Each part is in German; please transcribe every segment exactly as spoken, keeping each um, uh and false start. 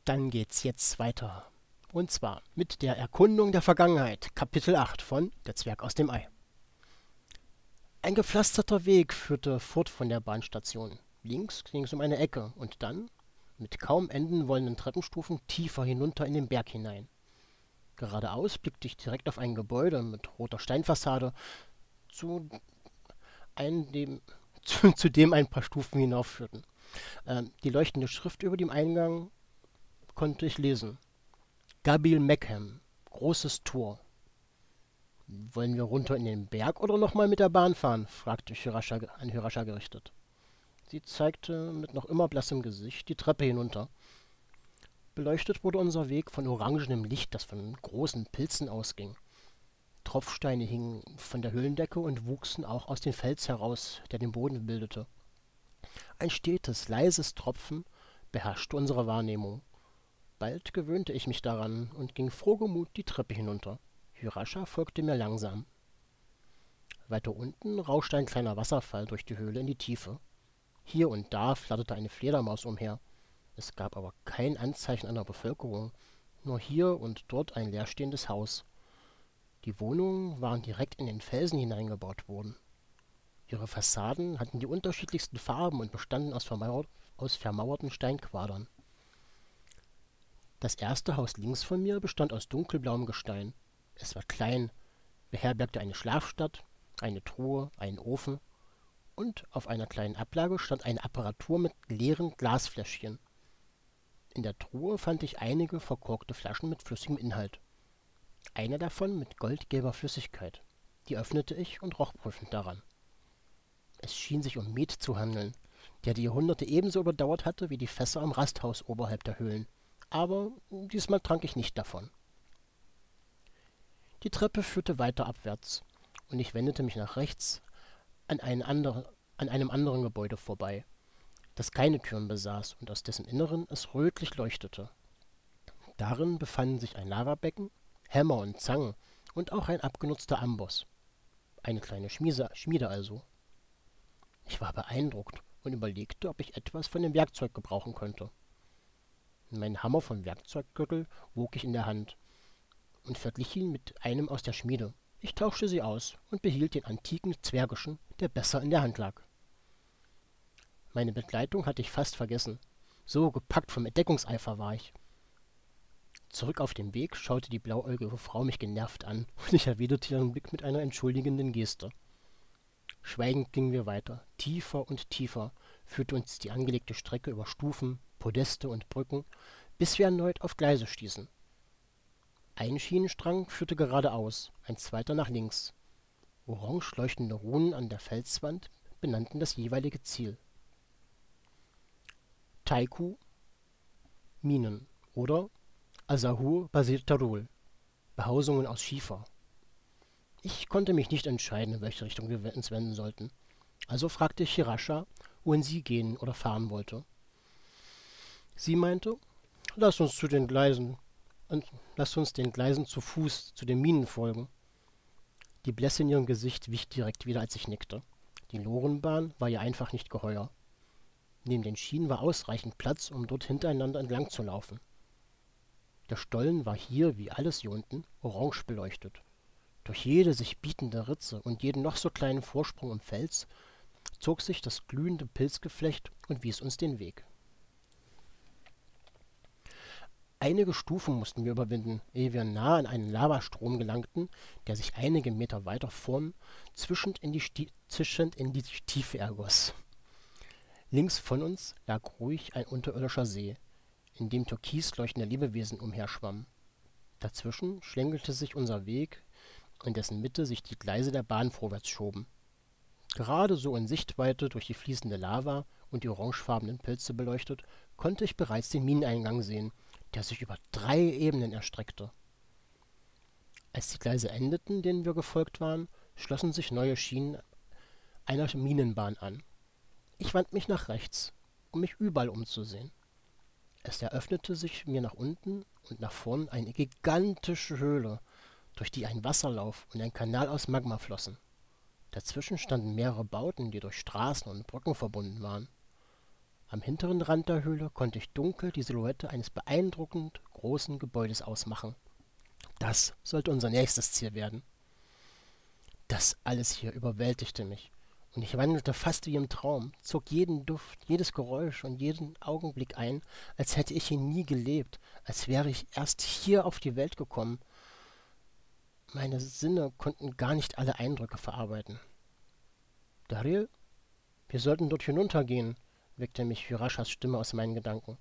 Dann geht's jetzt weiter. Und zwar mit der Erkundung der Vergangenheit, Kapitel acht von Der Zwerg aus dem Ei. Ein gepflasterter Weg führte fort von der Bahnstation. Links ging es um eine Ecke und dann, mit kaum enden wollenden Treppenstufen, tiefer hinunter in den Berg hinein. Geradeaus blickte ich direkt auf ein Gebäude mit roter Steinfassade, zu, ein, dem, zu, zu dem ein paar Stufen hinaufführten. Ähm, die leuchtende Schrift über dem Eingang konnte ich lesen. Gabil Meckham, großes Tor. Wollen wir runter in den Berg oder nochmal mit der Bahn fahren? Fragte ich Hirascha, an Hirascha gerichtet. Sie zeigte mit noch immer blassem Gesicht die Treppe hinunter. Beleuchtet wurde unser Weg von orangenem Licht, das von großen Pilzen ausging. Tropfsteine hingen von der Höhlendecke und wuchsen auch aus dem Fels heraus, der den Boden bildete. Ein stetes, leises Tropfen beherrschte unsere Wahrnehmung. Bald gewöhnte ich mich daran und ging frohgemut die Treppe hinunter. Hirascha folgte mir langsam. Weiter unten rauschte ein kleiner Wasserfall durch die Höhle in die Tiefe. Hier und da flatterte eine Fledermaus umher. Es gab aber kein Anzeichen einer Bevölkerung, nur hier und dort ein leerstehendes Haus. Die Wohnungen waren direkt in den Felsen hineingebaut worden. Ihre Fassaden hatten die unterschiedlichsten Farben und bestanden aus, vermauer aus vermauerten Steinquadern. Das erste Haus links von mir bestand aus dunkelblauem Gestein. Es war klein, beherbergte eine Schlafstatt, eine Truhe, einen Ofen und auf einer kleinen Ablage stand eine Apparatur mit leeren Glasfläschchen. In der Truhe fand ich einige verkorkte Flaschen mit flüssigem Inhalt. Eine davon mit goldgelber Flüssigkeit. Die öffnete ich und roch prüfend daran. Es schien sich um Met zu handeln, der die Jahrhunderte ebenso überdauert hatte wie die Fässer am Rasthaus oberhalb der Höhlen. Aber diesmal trank ich nicht davon. Die Treppe führte weiter abwärts, und ich wendete mich nach rechts an, ein andere, an einem anderen Gebäude vorbei, das keine Türen besaß und aus dessen Inneren es rötlich leuchtete. Darin befanden sich ein Lavabecken, Hämmer und Zangen und auch ein abgenutzter Amboss. Eine kleine Schmiese, Schmiede also. Ich war beeindruckt und überlegte, ob ich etwas von dem Werkzeug gebrauchen könnte. Meinen Hammer vom Werkzeuggürtel wog ich in der Hand und verglich ihn mit einem aus der Schmiede. Ich tauschte sie aus und behielt den antiken Zwergischen, der besser in der Hand lag. Meine Begleitung hatte ich fast vergessen. So gepackt vom Entdeckungseifer war ich. Zurück auf dem Weg schaute die blauäugige Frau mich genervt an und ich erwiderte ihren Blick mit einer entschuldigenden Geste. Schweigend gingen wir weiter. Tiefer und tiefer führte uns die angelegte Strecke über Stufen, Podeste und Brücken, bis wir erneut auf Gleise stießen. Ein Schienenstrang führte geradeaus, ein zweiter nach links. Orange leuchtende Runen an der Felswand benannten das jeweilige Ziel. Taiku, Minen oder Asahur Basirtarul, Behausungen aus Schiefer. Ich konnte mich nicht entscheiden, in welche Richtung wir uns wenden sollten. Also fragte ich Hirascha, wohin sie gehen oder fahren wollte. Sie meinte, lass uns zu den Gleisen und lass uns den Gleisen zu Fuß zu den Minen folgen. Die Blässe in ihrem Gesicht wich direkt wieder, als ich nickte. Die Lorenbahn war ihr einfach nicht geheuer. Neben den Schienen war ausreichend Platz, um dort hintereinander entlang zu laufen. Der Stollen war hier, wie alles hier unten, orange beleuchtet. Durch jede sich bietende Ritze und jeden noch so kleinen Vorsprung im Fels zog sich das glühende Pilzgeflecht und wies uns den Weg. Einige Stufen mussten wir überwinden, ehe wir nahe an einen Lavastrom gelangten, der sich einige Meter weiter vorn zischend in die, Sti- zischend in die Tiefe ergoss. Links von uns lag ruhig ein unterirdischer See, in dem türkis leuchtende Lebewesen umherschwammen. Dazwischen schlängelte sich unser Weg, in dessen Mitte sich die Gleise der Bahn vorwärts schoben. Gerade so in Sichtweite durch die fließende Lava und die orangefarbenen Pilze beleuchtet, konnte ich bereits den Mineneingang sehen, der sich über drei Ebenen erstreckte. Als die Gleise endeten, denen wir gefolgt waren, schlossen sich neue Schienen einer Minenbahn an. Ich wandte mich nach rechts, um mich überall umzusehen. Es eröffnete sich mir nach unten und nach vorn eine gigantische Höhle, durch die ein Wasserlauf und ein Kanal aus Magma flossen. Dazwischen standen mehrere Bauten, die durch Straßen und Brücken verbunden waren. Am hinteren Rand der Höhle konnte ich dunkel die Silhouette eines beeindruckend großen Gebäudes ausmachen. Das sollte unser nächstes Ziel werden. Das alles hier überwältigte mich, und ich wandelte fast wie im Traum, zog jeden Duft, jedes Geräusch und jeden Augenblick ein, als hätte ich hier nie gelebt, als wäre ich erst hier auf die Welt gekommen. Meine Sinne konnten gar nicht alle Eindrücke verarbeiten. »Daryl, wir sollten dort hinuntergehen«, weckte mich Hirashas Stimme aus meinen Gedanken.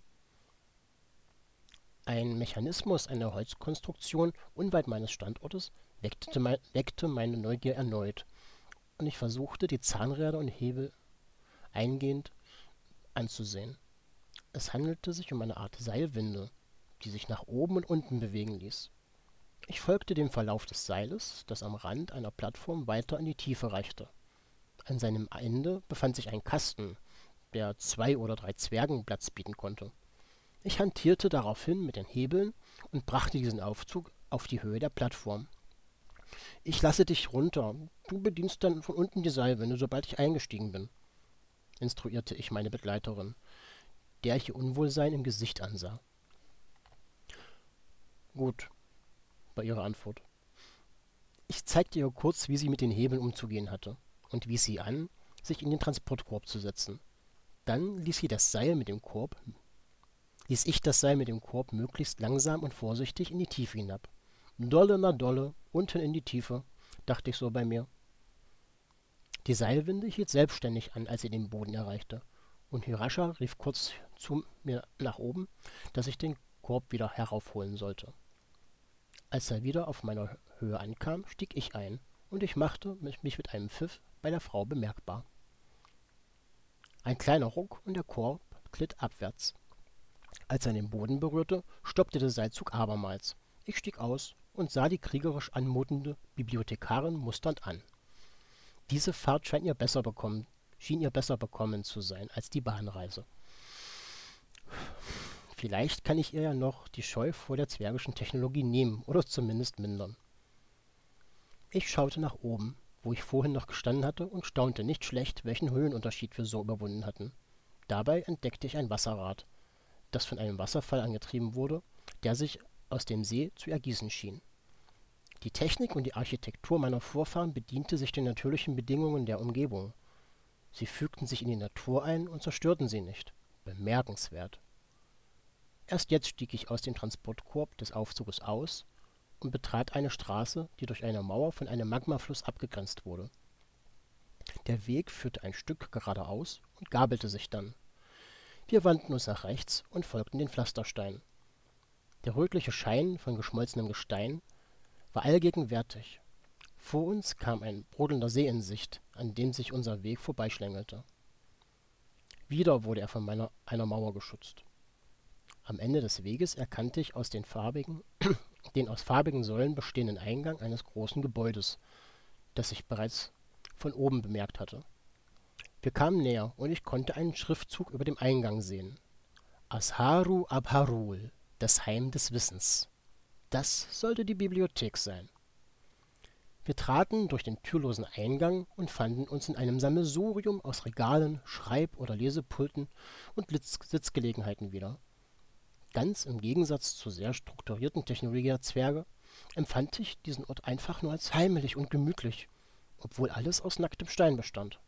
Ein Mechanismus einer Holzkonstruktion unweit meines Standortes weckte, mein, weckte meine Neugier erneut, und ich versuchte, die Zahnräder und Hebel eingehend anzusehen. Es handelte sich um eine Art Seilwinde, die sich nach oben und unten bewegen ließ. Ich folgte dem Verlauf des Seiles, das am Rand einer Plattform weiter in die Tiefe reichte. An seinem Ende befand sich ein Kasten, der zwei oder drei Zwergen Platz bieten konnte. Ich hantierte daraufhin mit den Hebeln und brachte diesen Aufzug auf die Höhe der Plattform. »Ich lasse dich runter. Du bedienst dann von unten die Seilwinde, sobald ich eingestiegen bin«, instruierte ich meine Begleiterin, der ich ihr Unwohlsein im Gesicht ansah. »Gut«, war ihre Antwort. Ich zeigte ihr kurz, wie sie mit den Hebeln umzugehen hatte, und wies sie an, sich in den Transportkorb zu setzen. Dann ließ sie das Seil mit dem Korb, ließ ich das Seil mit dem Korb möglichst langsam und vorsichtig in die Tiefe hinab. Dolle na dolle, unten in die Tiefe, dachte ich so bei mir. Die Seilwinde hielt selbstständig an, als sie den Boden erreichte, und Hirasha rief kurz zu mir nach oben, dass ich den Korb wieder heraufholen sollte. Als er wieder auf meiner Höhe ankam, stieg ich ein, und ich machte mich mit einem Pfiff bei der Frau bemerkbar. Ein kleiner Ruck und der Korb glitt abwärts. Als er den Boden berührte, stoppte der Seilzug abermals. Ich stieg aus und sah die kriegerisch anmutende Bibliothekarin musternd an. Diese Fahrt scheint ihr besser bekommen, schien ihr besser bekommen zu sein als die Bahnreise. Vielleicht kann ich ihr ja noch die Scheu vor der zwergischen Technologie nehmen oder zumindest mindern. Ich schaute nach oben, wo ich vorhin noch gestanden hatte, und staunte nicht schlecht, welchen Höhenunterschied wir so überwunden hatten. Dabei entdeckte ich ein Wasserrad, das von einem Wasserfall angetrieben wurde, der sich aus dem See zu ergießen schien. Die Technik und die Architektur meiner Vorfahren bediente sich den natürlichen Bedingungen der Umgebung. Sie fügten sich in die Natur ein und zerstörten sie nicht. Bemerkenswert. Erst jetzt stieg ich aus dem Transportkorb des Aufzuges aus und betrat eine Straße, die durch eine Mauer von einem Magmafluss abgegrenzt wurde. Der Weg führte ein Stück geradeaus und gabelte sich dann. Wir wandten uns nach rechts und folgten den Pflastersteinen. Der rötliche Schein von geschmolzenem Gestein war allgegenwärtig. Vor uns kam ein brodelnder See in Sicht, an dem sich unser Weg vorbeischlängelte. Wieder wurde er von meiner, einer Mauer geschützt. Am Ende des Weges erkannte ich aus den farbigen, den aus farbigen Säulen bestehenden Eingang eines großen Gebäudes, das ich bereits von oben bemerkt hatte. Wir kamen näher, und ich konnte einen Schriftzug über dem Eingang sehen. Azharu Abharul, das Heim des Wissens. Das sollte die Bibliothek sein. Wir traten durch den türlosen Eingang und fanden uns in einem Sammelsurium aus Regalen, Schreib- oder Lesepulten und Litz- Sitzgelegenheiten wieder. Ganz im Gegensatz zur sehr strukturierten Technologie der Zwerge empfand ich diesen Ort einfach nur als heimelig und gemütlich, obwohl alles aus nacktem Stein bestand.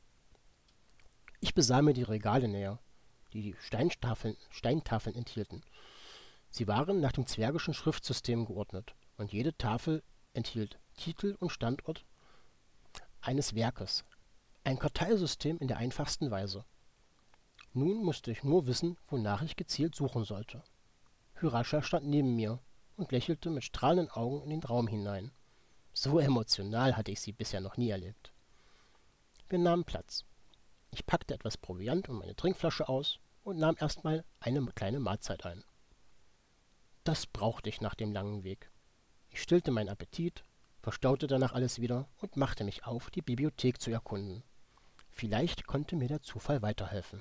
Ich besah mir die Regale näher, die die Steintafeln, Steintafeln enthielten. Sie waren nach dem zwergischen Schriftsystem geordnet, und jede Tafel enthielt Titel und Standort eines Werkes, ein Karteisystem in der einfachsten Weise. Nun musste ich nur wissen, wonach ich gezielt suchen sollte. Hirasha stand neben mir und lächelte mit strahlenden Augen in den Raum hinein. So emotional hatte ich sie bisher noch nie erlebt. Wir nahmen Platz. Ich packte etwas Proviant und meine Trinkflasche aus und nahm erstmal eine kleine Mahlzeit ein. Das brauchte ich nach dem langen Weg. Ich stillte meinen Appetit, verstaute danach alles wieder und machte mich auf, die Bibliothek zu erkunden. Vielleicht konnte mir der Zufall weiterhelfen.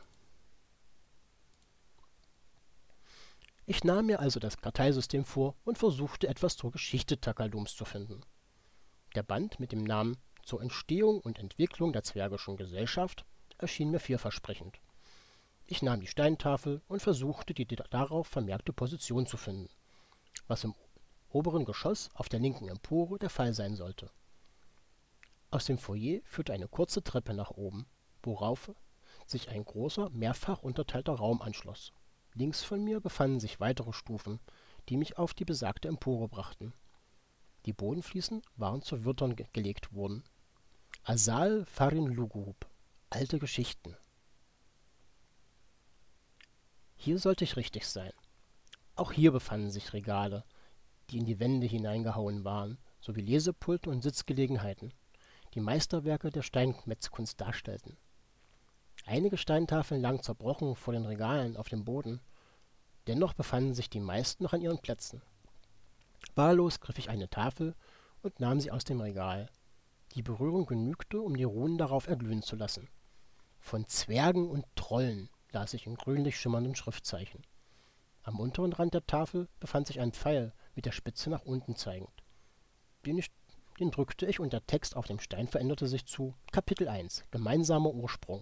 Ich nahm mir also das Karteisystem vor und versuchte, etwas zur Geschichte Takadums zu finden. Der Band mit dem Namen »Zur Entstehung und Entwicklung der zwergischen Gesellschaft« erschien mir vielversprechend. Ich nahm die Steintafel und versuchte, die darauf vermerkte Position zu finden, was im oberen Geschoss auf der linken Empore der Fall sein sollte. Aus dem Foyer führte eine kurze Treppe nach oben, worauf sich ein großer, mehrfach unterteilter Raum anschloss. Links von mir befanden sich weitere Stufen, die mich auf die besagte Empore brachten. Die Bodenfliesen waren zu Wörtern ge gelegt worden. Asal Farin Lugub, alte Geschichten. Hier sollte ich richtig sein. Auch hier befanden sich Regale, die in die Wände hineingehauen waren, sowie Lesepulte und Sitzgelegenheiten, die Meisterwerke der Steinmetzkunst darstellten. Einige Steintafeln lagen zerbrochen vor den Regalen auf dem Boden, dennoch befanden sich die meisten noch an ihren Plätzen. Wahllos griff ich eine Tafel und nahm sie aus dem Regal. Die Berührung genügte, um die Runen darauf erglühen zu lassen. Von Zwergen und Trollen las ich in grünlich schimmernden Schriftzeichen. Am unteren Rand der Tafel befand sich ein Pfeil mit der Spitze nach unten zeigend. Den, ich, den drückte ich und der Text auf dem Stein veränderte sich zu Kapitel eins, gemeinsamer Ursprung.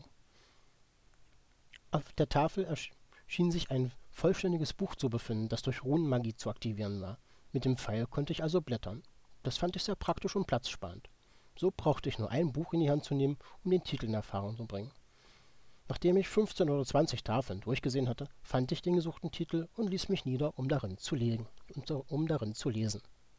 Auf der Tafel erschien sich ein vollständiges Buch zu befinden, das durch Runenmagie zu aktivieren war. Mit dem Pfeil konnte ich also blättern. Das fand ich sehr praktisch und platzsparend. So brauchte ich nur ein Buch in die Hand zu nehmen, um den Titel in Erfahrung zu bringen. Nachdem ich fünfzehn oder zwanzig Tafeln durchgesehen hatte, fand ich den gesuchten Titel und ließ mich nieder, um darin zu, legen, um darin zu lesen.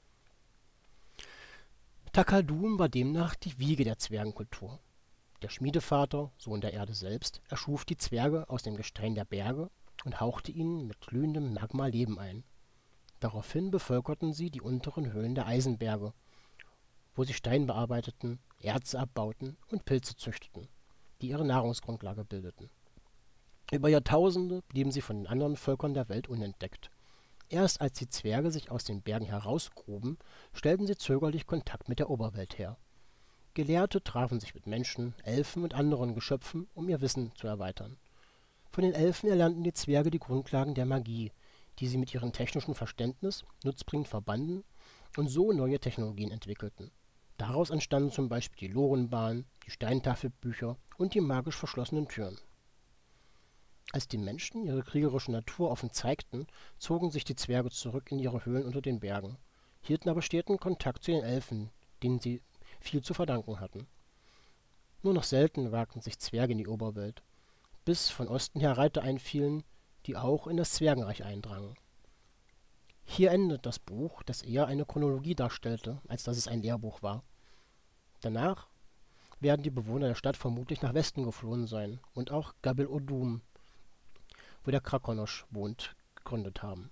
Takaldum war demnach die Wiege der Zwergenkultur. Der Schmiedevater, Sohn der Erde selbst, erschuf die Zwerge aus dem Gestein der Berge und hauchte ihnen mit glühendem Magma Leben ein. Daraufhin bevölkerten sie die unteren Höhlen der Eisenberge, wo sie Stein bearbeiteten, Erze abbauten und Pilze züchteten, die ihre Nahrungsgrundlage bildeten. Über Jahrtausende blieben sie von den anderen Völkern der Welt unentdeckt. Erst als die Zwerge sich aus den Bergen herausgruben, stellten sie zögerlich Kontakt mit der Oberwelt her. Gelehrte trafen sich mit Menschen, Elfen und anderen Geschöpfen, um ihr Wissen zu erweitern. Von den Elfen erlernten die Zwerge die Grundlagen der Magie, die sie mit ihrem technischen Verständnis nutzbringend verbanden und so neue Technologien entwickelten. Daraus entstanden zum Beispiel die Lorenbahn, die Steintafelbücher und die magisch verschlossenen Türen. Als die Menschen ihre kriegerische Natur offen zeigten, zogen sich die Zwerge zurück in ihre Höhlen unter den Bergen, hielten aber steten Kontakt zu den Elfen, denen sie viel zu verdanken hatten. Nur noch selten wagten sich Zwerge in die Oberwelt, bis von Osten her Reiter einfielen, die auch in das Zwergenreich eindrangen. Hier endet das Buch, das eher eine Chronologie darstellte, als dass es ein Lehrbuch war. Danach werden die Bewohner der Stadt vermutlich nach Westen geflohen sein und auch Gabel Odum, wo der Krakonosch wohnt, gegründet haben.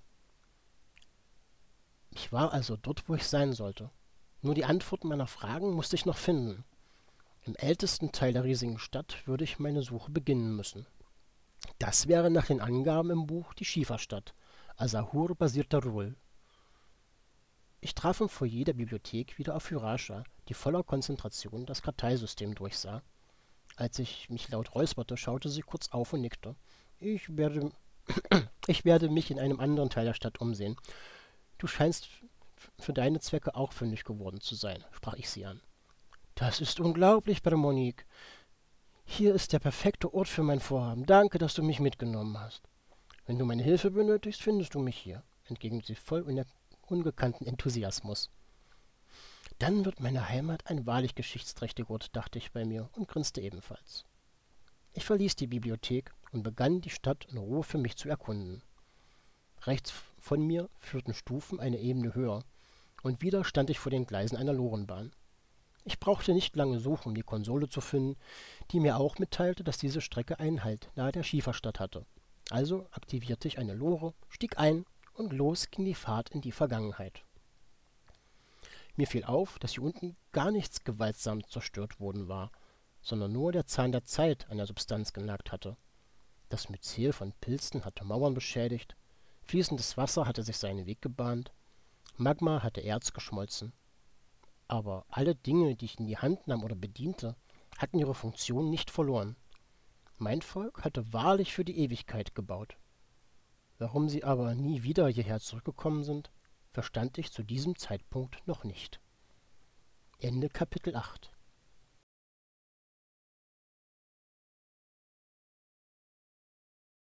Ich war also dort, wo ich sein sollte. Nur die Antworten meiner Fragen musste ich noch finden. Im ältesten Teil der riesigen Stadt würde ich meine Suche beginnen müssen. Das wäre nach den Angaben im Buch die Schieferstadt, Asahur Basir-Darul. Ich traf im Foyer der Bibliothek wieder auf Hyrascha, die voller Konzentration das Karteisystem durchsah. Als ich mich laut räusperte, schaute sie kurz auf und nickte. Ich werde, ich werde mich in einem anderen Teil der Stadt umsehen. Du scheinst für deine Zwecke auch fündig geworden zu sein, sprach ich sie an. Das ist unglaublich, Monique. Hier ist der perfekte Ort für mein Vorhaben. Danke, dass du mich mitgenommen hast. Wenn du meine Hilfe benötigst, findest du mich hier, entgegnete sie voll ungekannten Enthusiasmus. Dann wird meine Heimat ein wahrlich geschichtsträchtiger Ort, dachte ich bei mir und grinste ebenfalls. Ich verließ die Bibliothek und begann, die Stadt in Ruhe für mich zu erkunden. Rechts von mir führten Stufen eine Ebene höher, und wieder stand ich vor den Gleisen einer Lorenbahn. Ich brauchte nicht lange suchen, um die Konsole zu finden, die mir auch mitteilte, dass diese Strecke einen Halt nahe der Schieferstadt hatte. Also aktivierte ich eine Lore, stieg ein und los ging die Fahrt in die Vergangenheit. Mir fiel auf, dass hier unten gar nichts gewaltsam zerstört worden war, sondern nur der Zahn der Zeit an der Substanz genagt hatte. Das Myzel von Pilzen hatte Mauern beschädigt, fließendes Wasser hatte sich seinen Weg gebahnt, Magma hatte Erz geschmolzen. Aber alle Dinge, die ich in die Hand nahm oder bediente, hatten ihre Funktion nicht verloren. Mein Volk hatte wahrlich für die Ewigkeit gebaut. Warum sie aber nie wieder hierher zurückgekommen sind, verstand ich zu diesem Zeitpunkt noch nicht. Ende Kapitel acht.